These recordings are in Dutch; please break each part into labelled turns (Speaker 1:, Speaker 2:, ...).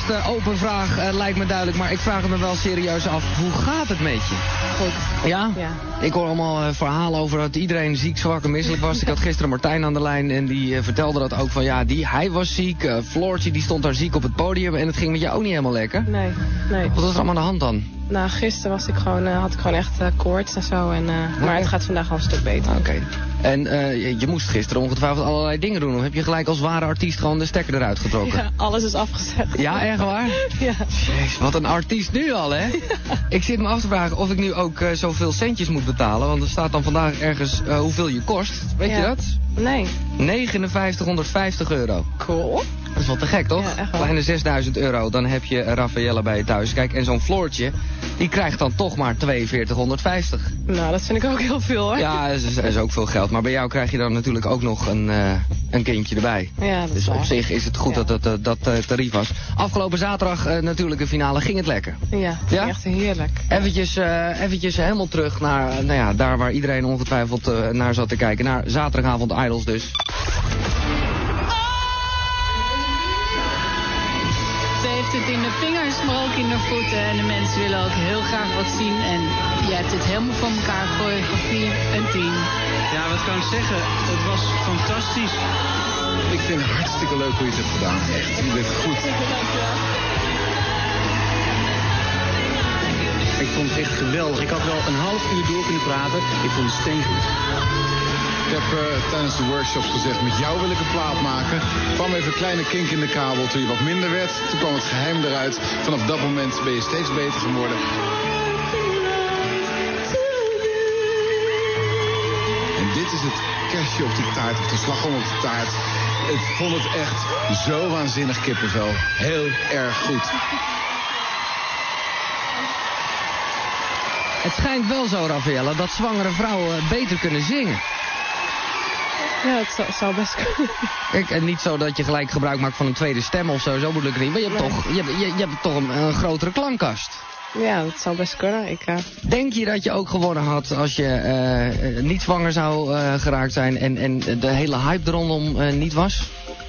Speaker 1: laatste open vraag lijkt me duidelijk, maar ik vraag me wel serieus af. Hoe gaat het met je?
Speaker 2: Goed.
Speaker 1: Ja?
Speaker 2: Ja.
Speaker 1: Ik hoor allemaal verhalen over dat iedereen ziek, zwak en misselijk was. Ik had gisteren Martijn aan de lijn en die vertelde dat ook van ja, hij was ziek. Floortje die stond daar ziek op het podium en het ging met jou ook niet helemaal lekker.
Speaker 2: Nee.
Speaker 1: Wat was er allemaal aan de hand dan?
Speaker 2: Nou, gisteren had ik gewoon echt koorts en zo. Maar het gaat vandaag al een stuk beter.
Speaker 1: Oké. En je moest gisteren ongetwijfeld allerlei dingen doen. Of heb je gelijk als ware artiest gewoon de stekker eruit getrokken?
Speaker 2: Ja, alles is afgezet.
Speaker 1: Ja, echt waar?
Speaker 2: Ja.
Speaker 1: Jezus, wat een artiest nu al, hè? Ik zit me af te vragen of ik nu ook zoveel centjes moet betalen. Want er staat dan vandaag ergens hoeveel je kost. Weet je dat?
Speaker 2: Nee.
Speaker 1: 5950 euro.
Speaker 2: Cool.
Speaker 1: Dat is wel te gek, toch?
Speaker 2: Ja, echt wel.
Speaker 1: Kleine 6000 euro, dan heb je Raffaella bij je thuis. Kijk, en zo'n Floortje, die krijgt dan toch maar 4250.
Speaker 2: Nou, dat vind ik ook heel veel, hoor.
Speaker 1: Ja, dat is ook veel geld. Maar bij jou krijg je dan natuurlijk ook nog een kindje erbij.
Speaker 2: Ja, dat is
Speaker 1: dus
Speaker 2: waar.
Speaker 1: op zich is het goed dat tarief was. Afgelopen zaterdag natuurlijk de finale. Ging het lekker?
Speaker 2: Ja,
Speaker 1: Ja?
Speaker 2: echt heerlijk.
Speaker 1: Eventjes helemaal terug naar daar waar iedereen ongetwijfeld naar zat te kijken. Naar zaterdagavond Idols dus.
Speaker 3: Ze heeft het in de vingers, maar ook in de voeten. En de mensen willen ook heel graag wat zien. En je hebt het helemaal van elkaar. Choreografie, een 10.
Speaker 4: Ja, wat kan ik zeggen? Het was fantastisch.
Speaker 5: Ik vind het hartstikke leuk hoe je het hebt gedaan. Echt, je bent goed.
Speaker 4: Ik vond het echt geweldig. Ik had wel een half uur door kunnen praten. Ik vond het steengoed.
Speaker 5: Ik heb tijdens de workshops gezegd, met jou wil ik een plaat maken. Er kwam even een kleine kink in de kabel toen je wat minder werd. Toen kwam het geheim eruit. Vanaf dat moment ben je steeds beter geworden. En dit is het kerstje op de taart, of de slagroom op de taart. Ik vond het echt zo waanzinnig kippenvel. Heel erg goed.
Speaker 1: Het schijnt wel zo, Raffaella, dat zwangere vrouwen beter kunnen zingen.
Speaker 2: Ja, het zou best kunnen.
Speaker 1: Kijk, en niet zo dat je gelijk gebruik maakt van een tweede stem of zo bedoel ik het niet. Maar je hebt toch een grotere klankkast.
Speaker 2: Ja, dat zou best kunnen.
Speaker 1: Denk je dat je ook gewonnen had als je niet zwanger zou geraakt zijn en de hele hype er rondom niet was?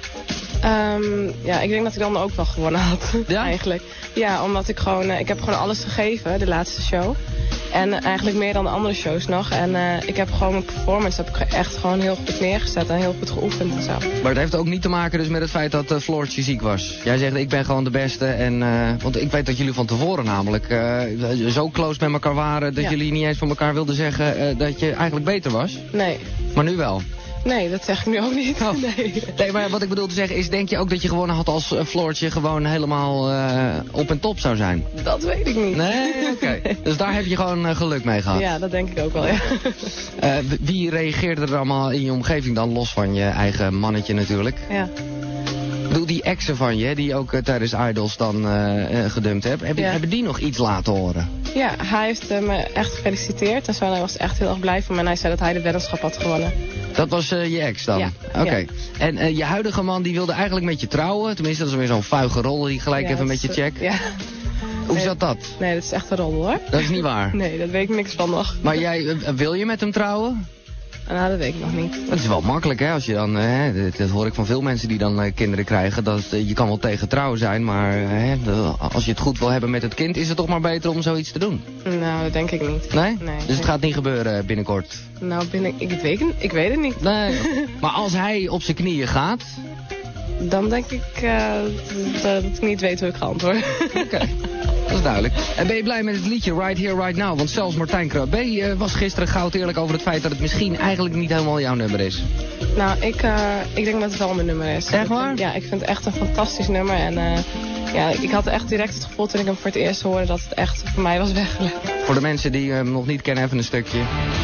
Speaker 2: Ja, ik denk dat ik dan ook wel gewonnen had.
Speaker 1: Ja?
Speaker 2: Eigenlijk. Ja, omdat ik heb gewoon alles gegeven, de laatste show. En eigenlijk meer dan de andere shows nog. En ik heb gewoon mijn performance echt gewoon heel goed neergezet en heel goed geoefend en zo.
Speaker 1: Maar het heeft ook niet te maken dus met het feit dat Floortje ziek was. Jij zegt, ik ben gewoon de beste. En, want ik weet dat jullie van tevoren namelijk zo close met elkaar waren dat jullie niet eens van elkaar wilden zeggen dat je eigenlijk beter was.
Speaker 2: Nee.
Speaker 1: Maar nu wel.
Speaker 2: Nee, dat zeg ik nu ook niet.
Speaker 1: Oh.
Speaker 2: Nee,
Speaker 1: maar wat ik bedoel te zeggen is, denk je ook dat je gewonnen had als Floortje gewoon helemaal op en top zou zijn?
Speaker 2: Dat weet ik niet.
Speaker 1: Nee? Oké. Dus daar heb je gewoon geluk mee gehad?
Speaker 2: Ja, dat denk ik ook wel, ja.
Speaker 1: Wie reageerde er allemaal in je omgeving dan, los van je eigen mannetje natuurlijk?
Speaker 2: Ja.
Speaker 1: Doe die exen van je, die ook tijdens Idols dan gedumpt hebben die nog iets laten horen?
Speaker 2: Ja, hij heeft me echt gefeliciteerd en zo. Hij was echt heel erg blij van me en hij zei dat hij de weddenschap had gewonnen.
Speaker 1: Dat was je ex dan?
Speaker 2: Ja.
Speaker 1: Oké.
Speaker 2: Ja.
Speaker 1: En je huidige man die wilde eigenlijk met je trouwen. Tenminste, dat is weer zo'n vuige rol die gelijk even met je check.
Speaker 2: Ja.
Speaker 1: Hoe zat dat?
Speaker 2: Nee, dat is echt een roddel hoor.
Speaker 1: Dat is niet waar?
Speaker 2: Nee, dat weet ik niks van nog.
Speaker 1: Maar wil je met hem trouwen?
Speaker 2: Nou, dat weet ik nog niet.
Speaker 1: Het is wel makkelijk, hè, als je dan, dat hoor ik van veel mensen die dan kinderen krijgen, dat je kan wel tegen trouwen zijn, maar als je het goed wil hebben met het kind, is het toch maar beter om zoiets te doen?
Speaker 2: Nou, dat denk ik niet.
Speaker 1: Nee?
Speaker 2: Nee.
Speaker 1: Dus het gaat niet gebeuren binnenkort?
Speaker 2: Nou, ik weet het niet.
Speaker 1: Nee. Maar als hij op zijn knieën gaat?
Speaker 2: Dan denk ik dat ik niet weet hoe ik ga antwoorden.
Speaker 1: Oké. Dat is duidelijk. En ben je blij met het liedje Right Here, Right Now? Want zelfs Martijn Krabbe was gisteren goud eerlijk over het feit dat het misschien eigenlijk niet helemaal jouw nummer is.
Speaker 2: Nou, ik denk dat het wel mijn nummer is.
Speaker 1: Echt waar?
Speaker 2: Ja, ik vind het echt een fantastisch nummer. En ik had echt direct het gevoel toen ik hem voor het eerst hoorde dat het echt voor mij was weggelegd.
Speaker 1: Voor de mensen die hem nog niet kennen, even een stukje.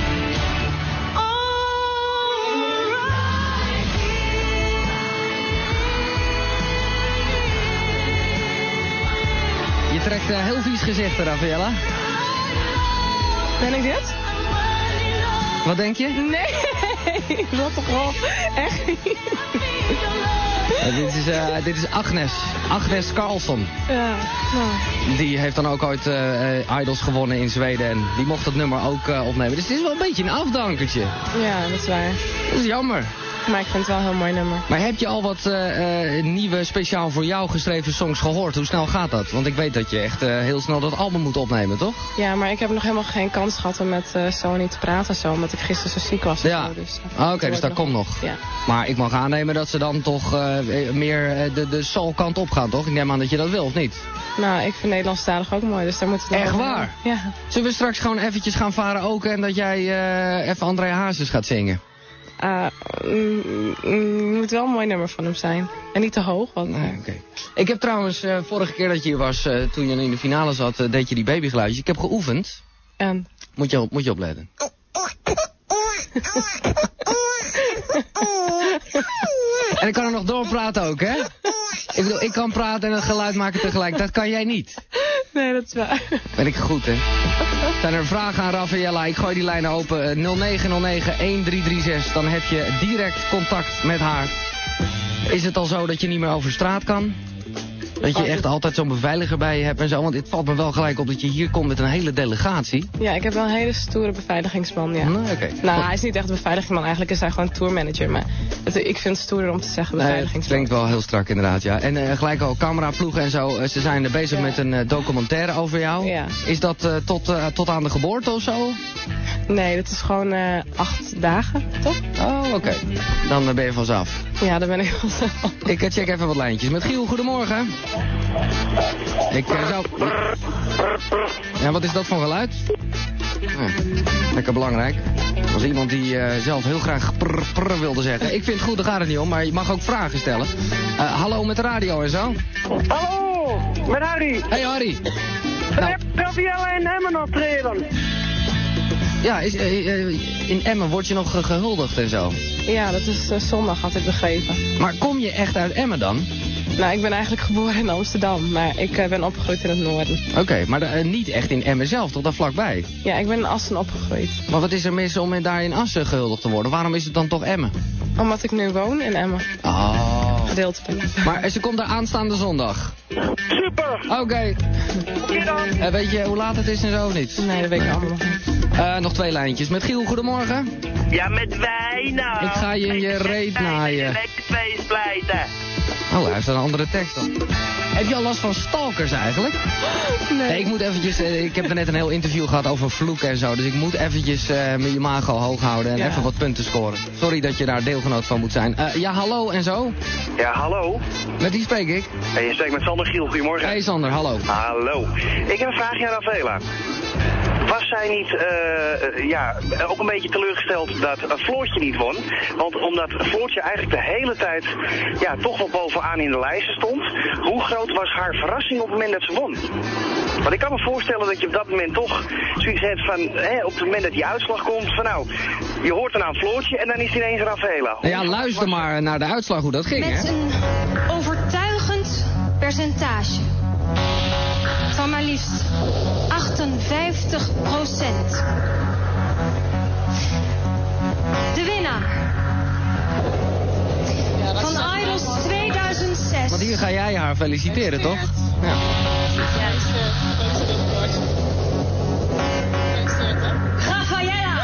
Speaker 1: Je trekt heel vies gezichten, Raffaella.
Speaker 2: Ben ik dit?
Speaker 1: Wat denk je?
Speaker 2: Nee, dat toch wel echt niet.
Speaker 1: Dit is Agnes. Agnes Carlsson.
Speaker 2: Ja, nou.
Speaker 1: Die heeft dan ook ooit Idols gewonnen in Zweden. En die mocht het nummer ook opnemen. Dus het is wel een beetje een afdankertje.
Speaker 2: Ja, dat is waar.
Speaker 1: Dat is jammer.
Speaker 2: Maar ik vind het wel een heel mooi nummer.
Speaker 1: Maar heb je al wat nieuwe, speciaal voor jou geschreven songs gehoord? Hoe snel gaat dat? Want ik weet dat je echt heel snel dat album moet opnemen, toch?
Speaker 2: Ja, maar ik heb nog helemaal geen kans gehad om met Sony te praten en zo, omdat ik gisteren zo ziek was.
Speaker 1: Ja,
Speaker 2: dus,
Speaker 1: oké, dus dat komt nog.
Speaker 2: Ja.
Speaker 1: Maar ik mag aannemen dat ze dan toch meer de soul-kant op gaan, toch? Ik neem aan dat je dat wil, of niet?
Speaker 2: Nou, ik vind Nederlandstalig ook mooi, dus daar moeten we...
Speaker 1: Echt waar?
Speaker 2: Ja.
Speaker 1: Zullen we straks gewoon eventjes gaan varen ook en dat jij even André Hazes gaat zingen?
Speaker 2: Moet wel een mooi nummer van hem zijn. En niet te hoog, want...
Speaker 1: Nee, oké. Ik heb trouwens, vorige keer dat je hier was, toen je in de finale zat, deed je die babygeluidjes. Ik heb geoefend.
Speaker 2: En?
Speaker 1: Moet je opletten. En ik kan er nog doorpraten ook, hè? Ik bedoel, ik kan praten en het geluid maken tegelijk. Dat kan jij niet.
Speaker 2: Nee, dat is waar.
Speaker 1: Ben ik goed, hè? Zijn er vragen aan Raffaella? Ik gooi die lijnen open. 0909-1336. Dan heb je direct contact met haar. Is het al zo dat je niet meer over straat kan? Dat je echt altijd zo'n beveiliger bij je hebt en zo. Want het valt me wel gelijk op dat je hier komt met een hele delegatie.
Speaker 2: Ja, ik heb wel een hele stoere beveiligingsman, ja.
Speaker 1: Nee, okay.
Speaker 2: Nou, hij is niet echt een beveiligingsman. Eigenlijk is hij gewoon tourmanager. Maar ik vind het stoerder om te zeggen beveiligingsman.
Speaker 1: Het klinkt wel heel strak inderdaad, ja. En gelijk al cameraploegen en zo. Ze zijn bezig met een documentaire over jou.
Speaker 2: Ja.
Speaker 1: Is dat tot aan de geboorte of zo?
Speaker 2: Nee, dat is gewoon 8 dagen, toch?
Speaker 1: Oh, oké. Dan ben je vanzelf.
Speaker 2: Ja, dan ben ik vanzelf.
Speaker 1: Ik check even wat lijntjes. Met Giel, goedemorgen. Ik zou... Ja, wat is dat voor geluid? Lekker belangrijk. Dat was iemand die zelf heel graag prr wilde zeggen. Ik vind het goed, daar gaat het niet om, maar je mag ook vragen stellen. Hallo met de radio en zo.
Speaker 6: Hallo, met Harry.
Speaker 1: Hey Harry.
Speaker 6: Nou. Raffaella in Emmen optreden.
Speaker 1: Ja, in Emmen word je nog gehuldigd en zo.
Speaker 2: Ja, dat is zondag, had ik begrepen.
Speaker 1: Maar kom je echt uit Emmen dan?
Speaker 2: Nou, ik ben eigenlijk geboren in Amsterdam, maar ik ben opgegroeid in het noorden.
Speaker 1: Oké, maar niet echt in Emmen zelf, toch? Daar vlakbij?
Speaker 2: Ja, ik ben in Assen opgegroeid.
Speaker 1: Maar wat is er mis om daar in Assen gehuldigd te worden? Waarom is het dan toch Emmen?
Speaker 2: Omdat ik nu woon in Emmen.
Speaker 1: Oh.
Speaker 2: Gedeeltelijk.
Speaker 1: Maar ze komt daar aanstaande zondag?
Speaker 6: Super!
Speaker 1: Oké. Weet je hoe laat het is en zo of niet?
Speaker 2: Nee, dat weet ik allemaal nog niet.
Speaker 1: Nog 2 lijntjes. Met Giel, goedemorgen.
Speaker 6: Ja, met wij nou.
Speaker 1: Ik ga je in je reet naaien.
Speaker 6: Lekker twee splijten.
Speaker 1: Oh, hij heeft een andere tekst dan. Heb je al last van stalkers eigenlijk? Nee, ik moet eventjes... ik heb er net een heel interview gehad over vloeken en zo. Dus ik moet eventjes mijn imago hoog houden en even wat punten scoren. Sorry dat je daar deelgenoot van moet zijn. Ja, hallo en zo.
Speaker 6: Ja, hallo.
Speaker 1: Met wie spreek ik?
Speaker 6: Hey, je spreekt met Sander Giel. Goedemorgen.
Speaker 1: Hey Sander, hallo.
Speaker 6: Hallo. Ik heb een vraagje aan Raffaella. Was zij niet ook een beetje teleurgesteld dat Floortje niet won? Want omdat Floortje eigenlijk de hele tijd toch wel bovenaan in de lijsten stond. Hoe groot was haar verrassing op het moment dat ze won? Want ik kan me voorstellen dat je op dat moment toch zoiets hebt van, op het moment dat die uitslag komt, van nou, je hoort dan aan Floortje en dan is het ineens Raffaella.
Speaker 1: Nou ja, luister maar naar de uitslag hoe dat ging,
Speaker 7: met
Speaker 1: hè?
Speaker 7: een overtuigend percentage van maar liefst 58%. De winnaar van Idols 2006.
Speaker 1: Want hier ga jij haar feliciteren, toch? Ja.
Speaker 7: Raffaella.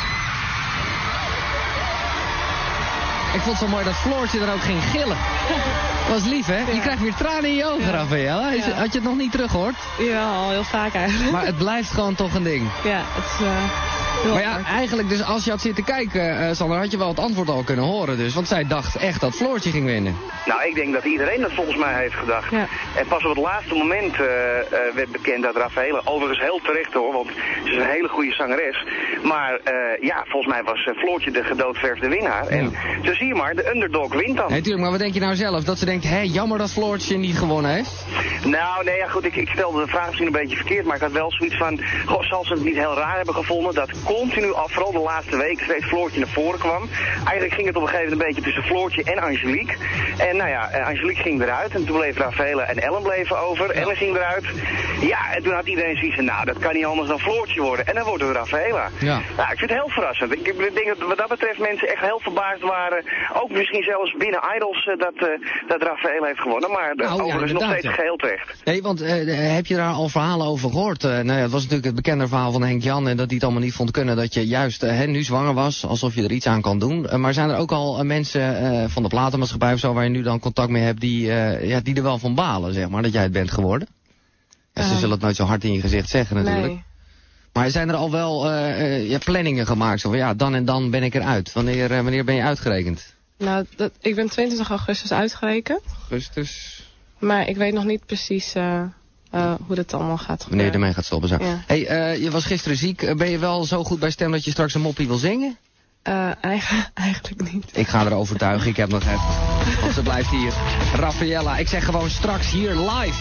Speaker 1: Ik vond het zo mooi dat Floortje er ook ging gillen. Dat was lief, hè? Je krijgt weer tranen in je ogen, Raffaella. Had je het nog niet teruggehoord?
Speaker 2: Ja, al heel vaak eigenlijk.
Speaker 1: Maar het blijft gewoon toch een ding.
Speaker 2: Ja, het is...
Speaker 1: Maar ja, eigenlijk dus als je had zitten kijken, Sander, had je wel het antwoord al kunnen horen dus. Want zij dacht echt dat Floortje ging winnen.
Speaker 6: Nou, ik denk dat iedereen dat volgens mij heeft gedacht. Ja. En pas op het laatste moment werd bekend dat Raffaella, overigens heel terecht hoor, want ze is een hele goede zangeres. Maar volgens mij was Floortje de gedoodverfde winnaar. Ja. En zo zie je maar, de underdog wint dan.
Speaker 1: Nee, tuurlijk, maar wat denk je nou zelf? Dat ze denkt, jammer dat Floortje niet gewonnen heeft?
Speaker 6: Nou, nee, ja goed, ik stelde de vraag misschien een beetje verkeerd, maar ik had wel zoiets van, zal ze het niet heel raar hebben gevonden dat continu, vooral de laatste weken, steeds Floortje naar voren kwam. Eigenlijk ging het op een gegeven moment een beetje tussen Floortje en Angelique. En nou ja, Angelique ging eruit en toen bleef Raffaella en Ellen bleven over. Ellen ging eruit. Ja, en toen had iedereen zoiets van, nou, dat kan niet anders dan Floortje worden. En dan wordt het Raffaella. Ja. Nou, ik vind het heel verrassend. Ik denk dat wat dat betreft mensen echt heel verbaasd waren. Ook misschien zelfs binnen Idols dat Raffaella heeft gewonnen. Maar overigens nog steeds geheel terecht.
Speaker 1: Nee, want heb je daar al verhalen over gehoord? Nou ja, het was natuurlijk het bekende verhaal van Henk Jan en dat hij het allemaal niet vond ontkennen dat je juist nu zwanger was, alsof je er iets aan kan doen. Maar zijn er ook al mensen van de platenmaatschappij of zo, waar je nu dan contact mee hebt, die er wel van balen, zeg maar, dat jij het bent geworden? Ja, ze zullen het nooit zo hard in je gezicht zeggen natuurlijk.
Speaker 2: Nee.
Speaker 1: Maar zijn er al wel planningen gemaakt? Zo van, ja, dan en dan ben ik eruit. Wanneer ben je uitgerekend?
Speaker 2: Nou, ik ben 22 augustus uitgerekend.
Speaker 1: Augustus.
Speaker 2: Maar ik weet nog niet precies hoe dat allemaal gaat gebeuren.
Speaker 1: Wanneer je ermee gaat stoppen. Zo.
Speaker 2: Ja.
Speaker 1: Hey, je was gisteren ziek. Ben je wel zo goed bij stem dat je straks een moppie wil zingen?
Speaker 2: Eigenlijk niet.
Speaker 1: Ik ga er overtuigen. Ik heb nog even. Want ze blijft hier. Raffaella. Ik zeg gewoon straks hier live.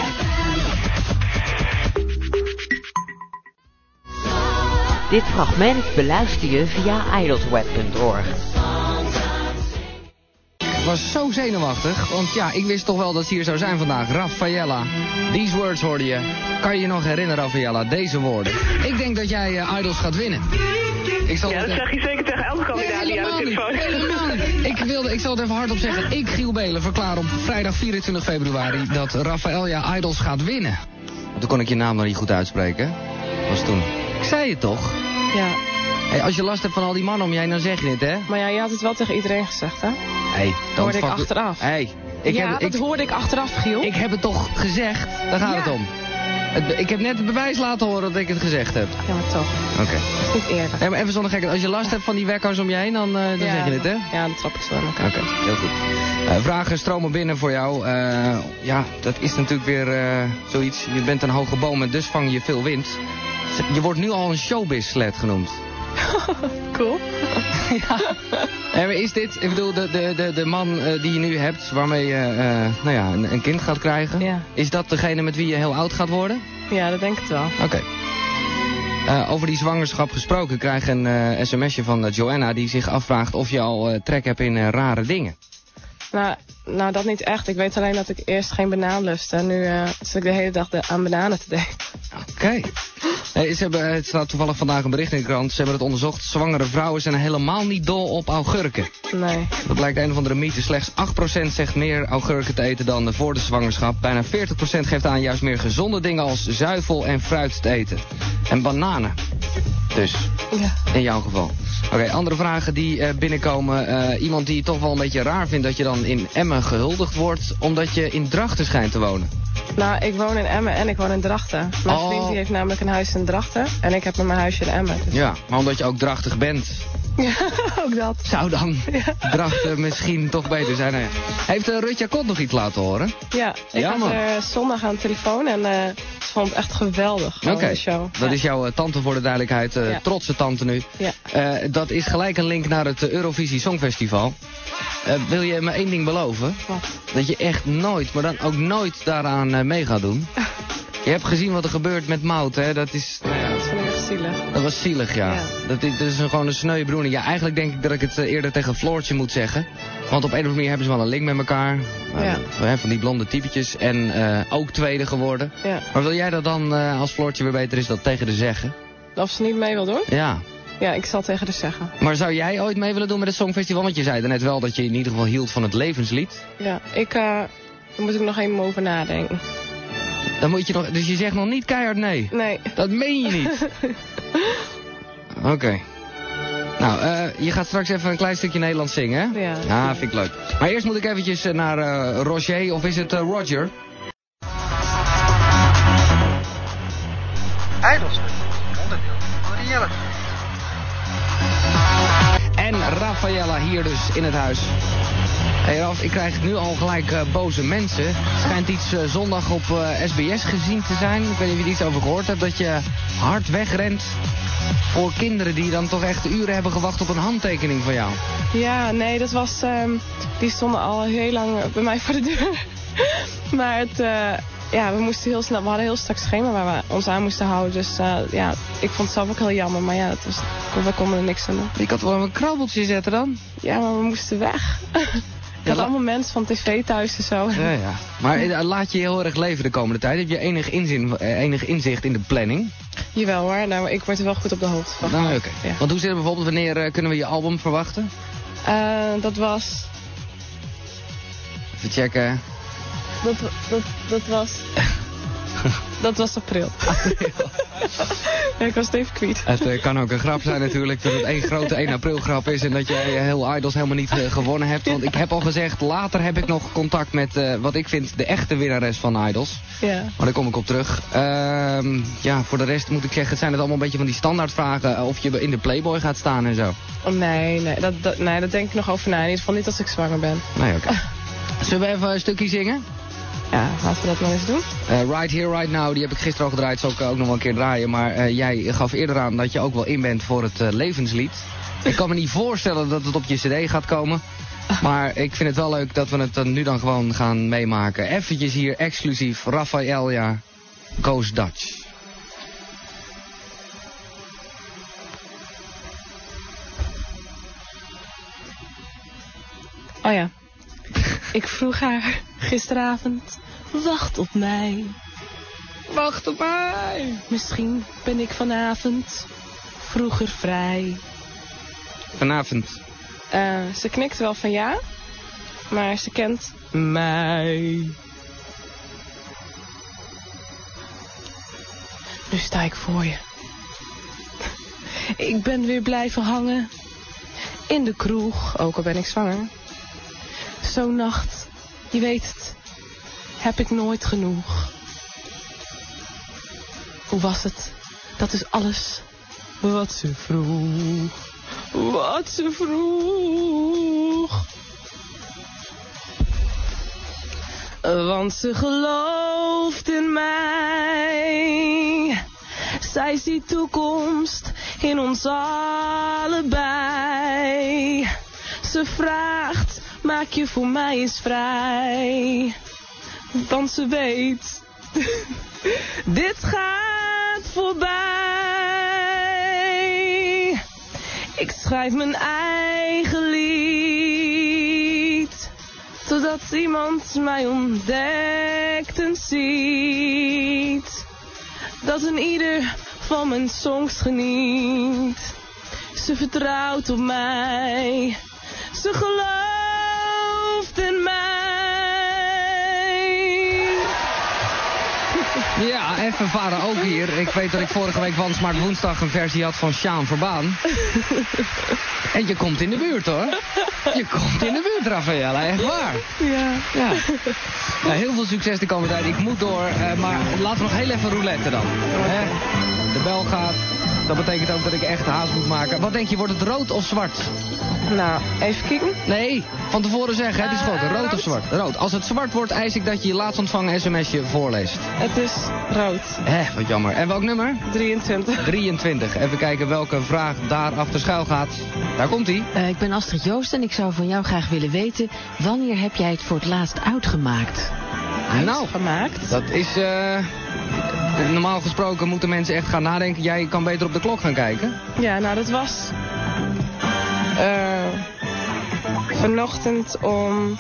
Speaker 8: Dit fragment beluister je via idols.org.
Speaker 1: Ik was zo zenuwachtig, want ja, ik wist toch wel dat ze hier zou zijn vandaag. Raffaella. These words hoorde je. Kan je je nog herinneren, Raffaella, deze woorden? Ik denk dat jij Idols gaat winnen.
Speaker 6: Dat zeg je zeker tegen elke kandidaat die aan de telefoon
Speaker 1: is. Ik zal het even hardop zeggen. Ik, Giel Belen, verklaar op vrijdag 24 februari dat Raffaella Idols gaat winnen. Toen kon ik je naam nog niet goed uitspreken. Dat was toen. Ik zei het toch?
Speaker 2: Ja.
Speaker 1: Hey, als je last hebt van al die mannen om je heen, dan zeg je het, hè?
Speaker 2: Maar ja, je had het wel tegen iedereen gezegd, hè?
Speaker 1: Hey,
Speaker 2: dat hoorde ik achteraf.
Speaker 1: Hey,
Speaker 2: dat hoorde ik achteraf, Giel.
Speaker 1: Ik heb het toch gezegd? Daar gaat het om. Ik heb net het bewijs laten horen dat ik het gezegd heb.
Speaker 2: Ja, maar toch.
Speaker 1: Oké.
Speaker 2: Dat is niet eerlijk.
Speaker 1: Hey, maar even zonder gekheid. Als je last hebt van die wekkers om je heen, dan zeg je het, hè?
Speaker 2: Ja, dan trap ik zo in elkaar.
Speaker 1: Oké, heel goed. Vragen stromen binnen voor jou. Ja, dat is natuurlijk weer zoiets. Je bent een hoge boom en dus vang je veel wind. Je wordt nu al een showbiz-sled genoemd.
Speaker 2: Cool.
Speaker 1: Ja. En is dit, ik bedoel, de man die je nu hebt, waarmee je een kind gaat krijgen,
Speaker 2: ja.
Speaker 1: Is dat degene met wie je heel oud gaat worden?
Speaker 2: Ja, dat denk ik wel.
Speaker 1: Oké. Over die zwangerschap gesproken, krijg een sms'je van Joanna die zich afvraagt of je al trek hebt in rare dingen.
Speaker 2: Nou, dat niet echt. Ik weet alleen dat ik eerst geen banaan lustte. En nu zit ik de hele dag aan bananen te denken.
Speaker 1: Oké. Het staat toevallig vandaag een bericht in de krant. Ze hebben het onderzocht. Zwangere vrouwen zijn helemaal niet dol op augurken.
Speaker 2: Nee.
Speaker 1: Dat blijkt een of andere mythe. Slechts 8% zegt meer augurken te eten dan voor de zwangerschap. Bijna 40% geeft aan juist meer gezonde dingen als zuivel en fruit te eten. En bananen. Dus, ja. In jouw geval. Oké, andere vragen die binnenkomen. Iemand die toch wel een beetje raar vindt dat je dan in Emmen gehuldigd wordt, omdat je in Drachten schijnt te wonen.
Speaker 2: Nou, ik woon in Emmen en ik woon in Drachten. Mijn vriend die heeft namelijk een huis in Drachten en ik heb mijn huisje in Emmen. Dus.
Speaker 1: Ja, maar omdat je ook drachtig bent.
Speaker 2: Ja, ook dat.
Speaker 1: Zou dan Drachten misschien toch beter zijn? Nee. Heeft Rutja Kot nog iets laten horen?
Speaker 2: Ja, ik had zondag aan de telefoon en ze vond het echt geweldig.
Speaker 1: Oké,
Speaker 2: de show.
Speaker 1: Dat is jouw tante voor de duidelijkheid, trotse tante nu.
Speaker 2: Ja.
Speaker 1: Dat is gelijk een link naar het Eurovisie Songfestival. Wil je me één ding beloven?
Speaker 2: Wat? Dat
Speaker 1: je echt nooit, maar dan ook nooit daaraan mee gaat doen. Je hebt gezien wat er gebeurt met Maud, hè? Dat is...
Speaker 2: dat vond ik echt zielig.
Speaker 1: Dat was zielig, ja. Dat is gewoon een sneuwe broer. Ja, eigenlijk denk ik dat ik het eerder tegen Floortje moet zeggen. Want op een of andere manier hebben ze wel een link met elkaar. Van die blonde typetjes. En ook tweede geworden.
Speaker 2: Ja.
Speaker 1: Maar wil jij dat dan, als Floortje weer beter is, dat tegen de zeggen?
Speaker 2: Of ze niet mee wil doen?
Speaker 1: Ja.
Speaker 2: Ja, ik zal tegen de zeggen.
Speaker 1: Maar zou jij ooit mee willen doen met het Songfestival? Want je zei net wel dat je in ieder geval hield van het levenslied.
Speaker 2: Ja, daar moet ik nog even over nadenken.
Speaker 1: Dan moet je nog, dus je zegt nog niet keihard nee?
Speaker 2: Nee.
Speaker 1: Dat meen je niet? Oké. Nou, je gaat straks even een klein stukje Nederlands zingen, hè?
Speaker 2: Ja.
Speaker 1: Ja, vind ik leuk. Maar eerst moet ik eventjes naar Roger, of is het Roger?
Speaker 9: Idols, onderdeel van de Jelle.
Speaker 1: En Raffaella hier dus in het huis. Hey Raf, ik krijg nu al gelijk boze mensen. Het schijnt iets zondag op SBS gezien te zijn. Ik weet niet of je er iets over gehoord hebt. Dat je hard wegrent voor kinderen die dan toch echt uren hebben gewacht op een handtekening van jou.
Speaker 2: Ja, nee, dat was... die stonden al heel lang bij mij voor de deur. Maar het... we moesten heel snel... We hadden heel strak schema waar we ons aan moesten houden. Dus ik vond het zelf ook heel jammer. Maar ja, we konden er niks aan doen.
Speaker 1: Je kan toch wel een krabbeltje zetten dan?
Speaker 2: Ja, maar we moesten weg. Ik had allemaal mensen van tv thuis en zo.
Speaker 1: Ja. Maar laat je heel erg leven de komende tijd? Heb je enig inzicht in de planning?
Speaker 2: Jawel hoor, nou, ik word er wel goed op de hoogte van.
Speaker 1: Nou, oké. Ja. Want hoe zit het bijvoorbeeld, wanneer kunnen we je album verwachten?
Speaker 2: Dat was...
Speaker 1: Even checken.
Speaker 2: Dat was... Dat was april. Ja, ik was het even kwijt.
Speaker 1: Het kan ook een grap zijn natuurlijk, dat het één grote 1 april grap is en dat jij heel Idols helemaal niet gewonnen hebt. Want ik heb al gezegd, later heb ik nog contact met wat ik vind de echte winnares van Idols.
Speaker 2: Ja.
Speaker 1: Maar daar kom ik op terug. Ja, voor de rest moet ik zeggen, het zijn het allemaal een beetje van die standaardvragen of je in de Playboy gaat staan en zo.
Speaker 2: Nee, dat denk ik nog over na. In ieder geval niet als ik zwanger ben.
Speaker 1: Nee, oké. Zullen we even een stukje zingen?
Speaker 2: Ja, laten we dat maar eens doen.
Speaker 1: Right Here, Right Now, die heb ik gisteren al gedraaid, zal ik ook nog wel een keer draaien. Maar jij gaf eerder aan dat je ook wel in bent voor het levenslied. Ik kan me niet voorstellen dat het op je cd gaat komen. Maar ik vind het wel leuk dat we het nu dan gewoon gaan meemaken. Eventjes hier exclusief, Rafaela Goes Dutch.
Speaker 2: Oh ja. Ik vroeg haar gisteravond, wacht op mij. Wacht op mij. Misschien ben ik vanavond vroeger vrij.
Speaker 1: Vanavond.
Speaker 2: Ze knikt wel van ja, maar ze kent mij. Nu sta ik voor je. Ik ben weer blijven hangen in de kroeg, ook al ben ik zwanger. Zo'n nacht, je weet het, heb ik nooit genoeg. Hoe was het? Dat is alles wat ze vroeg. Wat ze vroeg. Want ze gelooft in mij. Zij ziet toekomst in ons allebei. Ze vraagt, maak je voor mij eens vrij. Want ze weet, dit gaat voorbij. Ik schrijf mijn eigen lied, totdat iemand mij ontdekt en ziet. Dat een ieder van mijn songs geniet. Ze vertrouwt op mij. Ze gelooft in mij.
Speaker 1: Ja, even varen ook hier. Ik weet dat ik vorige week van Smart Woensdag een versie had van Sjaan Verbaan. En je komt in de buurt hoor. Je komt in de buurt, Rafaela, echt waar.
Speaker 2: Ja.
Speaker 1: Ja. Nou, heel veel succes de komende tijd. Ik moet door, maar laten we nog heel even roulette dan. Hè? De bel gaat. Dat betekent ook dat ik echt haast moet maken. Wat denk je, wordt het rood of zwart?
Speaker 2: Nou, even kijken.
Speaker 1: Nee, van tevoren zeggen, het is goed. Rood of zwart? Rood. Als het zwart wordt, eis ik dat je je laatst ontvangen sms'je voorleest.
Speaker 2: Het is rood.
Speaker 1: Wat jammer. En welk nummer?
Speaker 2: 23.
Speaker 1: 23. Even kijken welke vraag daar achter schuil gaat. Daar komt ie.
Speaker 10: Ik ben Astrid Joost en ik zou van jou graag willen weten, wanneer heb jij het voor het laatst uitgemaakt?
Speaker 2: Uitgemaakt?
Speaker 1: Dat is... normaal gesproken moeten mensen echt gaan nadenken. Jij kan beter op de klok gaan kijken.
Speaker 2: Ja, nou dat was... vanochtend om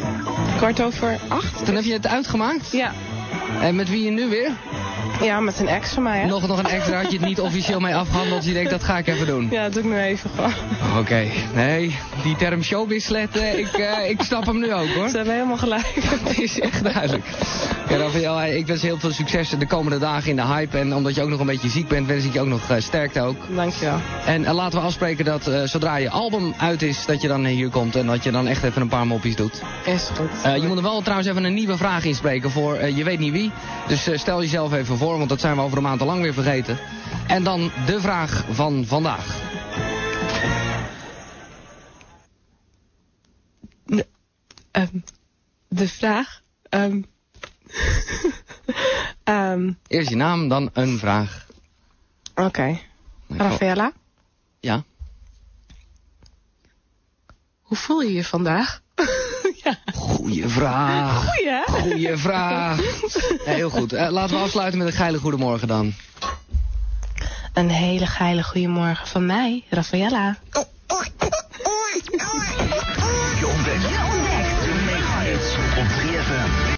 Speaker 2: 8:15.
Speaker 1: Toen heb je het uitgemaakt?
Speaker 2: Ja.
Speaker 1: En met wie je nu weer?
Speaker 2: Ja, met een ex van mij, hè?
Speaker 1: Nog een extra, had je het niet officieel mee afgehandeld. Je denkt, dat ga ik even doen.
Speaker 2: Ja, dat doe ik nu even gewoon.
Speaker 1: Oké. Nee, die term showbizlet, ik snap hem nu ook, hoor.
Speaker 2: Ze hebben helemaal gelijk.
Speaker 1: Het is echt duidelijk. Ja, Rafaela, ik wens heel veel succes de komende dagen in de hype. En omdat je ook nog een beetje ziek bent, wens ik je ook nog sterkte ook.
Speaker 2: Dankjewel.
Speaker 1: En laten we afspreken dat zodra je album uit is, dat je dan hier komt. En dat je dan echt even een paar moppies doet.
Speaker 2: Is goed.
Speaker 1: Je moet er wel trouwens even een nieuwe vraag inspreken voor je weet niet wie. Dus stel jezelf even voor, want dat zijn we over een maand al lang weer vergeten. En dan de vraag van vandaag.
Speaker 2: De vraag?
Speaker 1: Eerst je naam, dan een vraag.
Speaker 2: Oké. Rafaela?
Speaker 1: Ja?
Speaker 2: Hoe voel je je vandaag?
Speaker 1: Ja. Goeie vraag.
Speaker 2: Goeie, hè?
Speaker 1: Goeie vraag. Ja, heel goed. Laten we afsluiten met een geile goedemorgen dan.
Speaker 2: Een hele geile goedemorgen van mij, Rafaela.